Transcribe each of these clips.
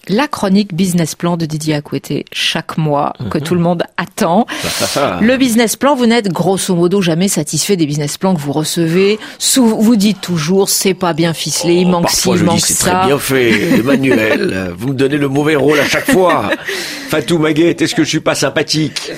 La chronique business plan de Didier Acoueté, chaque mois, que tout le monde attend. Le business plan, vous n'êtes grosso modo jamais satisfait des business plans que vous recevez. Vous dites toujours, c'est pas bien ficelé, il manque ci, il manque ça. C'est très bien fait, Emmanuel. Vous me donnez le mauvais rôle à chaque fois. Fatou Maguette, est-ce que je suis pas sympathique?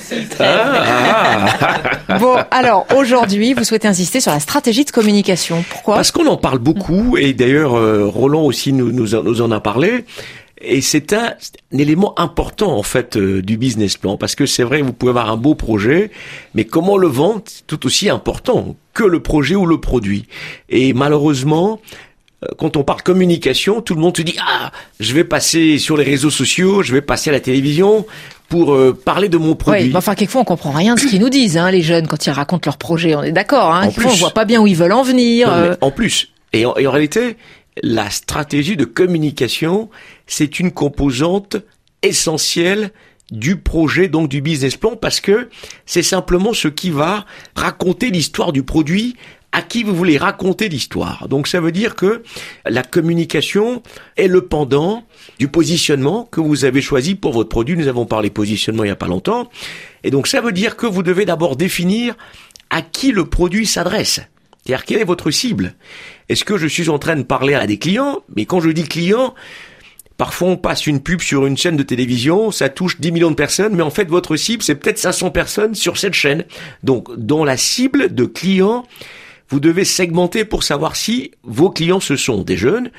Bon, alors, aujourd'hui, vous souhaitez insister sur la stratégie de communication. Pourquoi? Parce qu'on en parle beaucoup, et d'ailleurs, Roland aussi nous en a parlé. Et c'est un élément important en fait du business plan, parce que c'est vrai, vous pouvez avoir un beau projet, mais comment le vendre, c'est tout aussi important que le projet ou le produit. Et malheureusement, quand on parle communication, tout le monde se dit je vais passer sur les réseaux sociaux, je vais passer à la télévision pour parler de mon produit. Oui, enfin quelquefois on comprend rien de ce qu'ils nous disent, les jeunes, quand ils racontent leur projet, on est d'accord. Quelquefois on voit pas bien où ils veulent en venir. Non, en plus, et en réalité, la stratégie de communication, c'est une composante essentielle du projet, donc du business plan, parce que c'est simplement ce qui va raconter l'histoire du produit à qui vous voulez raconter l'histoire. Donc ça veut dire que la communication est le pendant du positionnement que vous avez choisi pour votre produit. Nous avons parlé positionnement il n'y a pas longtemps. Et donc ça veut dire que vous devez d'abord définir à qui le produit s'adresse. C'est-à-dire, quelle est votre cible? Est-ce que je suis en train de parler à des clients? Mais quand je dis clients, parfois on passe une pub sur une chaîne de télévision, ça touche 10 millions de personnes, mais en fait votre cible, c'est peut-être 500 personnes sur cette chaîne. Donc, dans la cible de clients, vous devez segmenter pour savoir si vos clients, ce sont des jeunes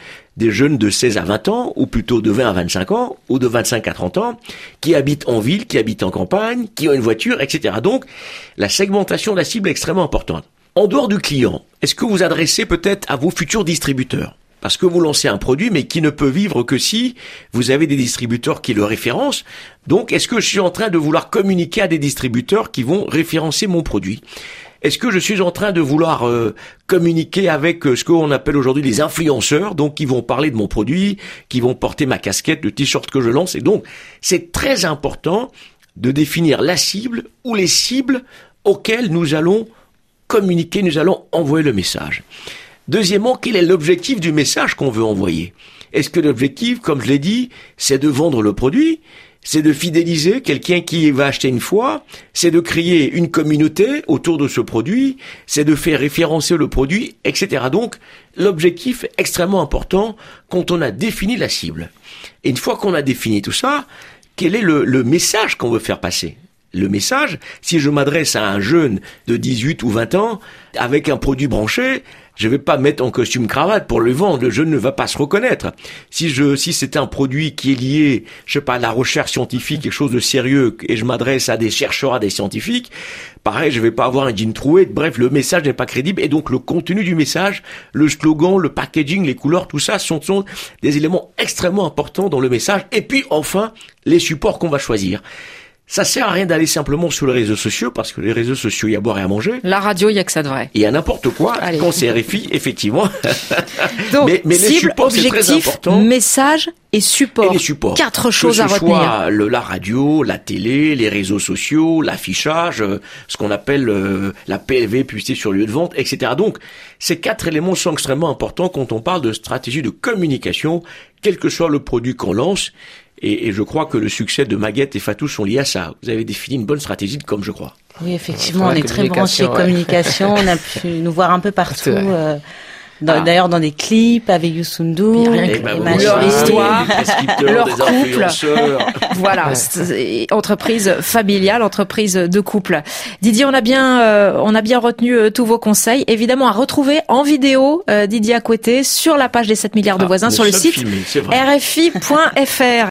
de 16 à 20 ans, ou plutôt de 20 à 25 ans, ou de 25 à 30 ans, qui habitent en ville, qui habitent en campagne, qui ont une voiture, etc. Donc, la segmentation de la cible est extrêmement importante. En dehors du client, est-ce que vous adressez peut-être à vos futurs distributeurs? Parce que vous lancez un produit, mais qui ne peut vivre que si vous avez des distributeurs qui le référencent. Donc, est-ce que je suis en train de vouloir communiquer à des distributeurs qui vont référencer mon produit? Est-ce que je suis en train de vouloir communiquer avec ce qu'on appelle aujourd'hui les influenceurs, donc qui vont parler de mon produit, qui vont porter ma casquette, le t-shirt que je lance? Et donc, c'est très important de définir la cible ou les cibles auxquelles nous allons communiquer, nous allons envoyer le message. Deuxièmement, quel est l'objectif du message qu'on veut envoyer? Est-ce que l'objectif, comme je l'ai dit, c'est de vendre le produit? C'est de fidéliser quelqu'un qui va acheter une fois? C'est de créer une communauté autour de ce produit? C'est de faire référencer le produit, etc. Donc, l'objectif est extrêmement important quand on a défini la cible. Et une fois qu'on a défini tout ça, quel est le message qu'on veut faire passer? Le message, si je m'adresse à un jeune de 18 ou 20 ans avec un produit branché, je vais pas mettre en costume cravate pour le vendre, le jeune ne va pas se reconnaître. Si c'est un produit qui est lié, je sais pas, à la recherche scientifique, quelque chose de sérieux, et je m'adresse à des chercheurs, à des scientifiques, pareil, je vais pas avoir un jean troué, bref, le message n'est pas crédible, et donc le contenu du message, le slogan, le packaging, les couleurs, tout ça sont des éléments extrêmement importants dans le message, et puis enfin, les supports qu'on va choisir. Ça sert à rien d'aller simplement sur les réseaux sociaux, parce que les réseaux sociaux, il y a à boire et à manger. La radio, il y a que ça de vrai. Il y a n'importe quoi. Allez. Quand c'est RFI, effectivement. Donc, mais cible, les supports, c'est très important. Message et support. Et les supports. 4 choses à retenir. Que ce soit la radio, la télé, les réseaux sociaux, l'affichage, ce qu'on appelle la PLV, publicité sur lieu de vente, etc. Donc, ces 4 éléments sont extrêmement importants quand on parle de stratégie de communication, quel que soit le produit qu'on lance. Et je crois que le succès de Maguette et Fatou sont liés à ça. Vous avez défini une bonne stratégie de com, je crois. Oui, effectivement, on est très branché communication. On a pu nous voir un peu partout. D'ailleurs, dans des clips avec Youssou N'Dour, leur histoire, leur couple. Voilà, entreprise familiale, entreprise de couple. Didier, on a bien retenu tous vos conseils. Évidemment, à retrouver en vidéo Didier Acoueté sur la page des 7 milliards de voisins sur le site rfi.fr.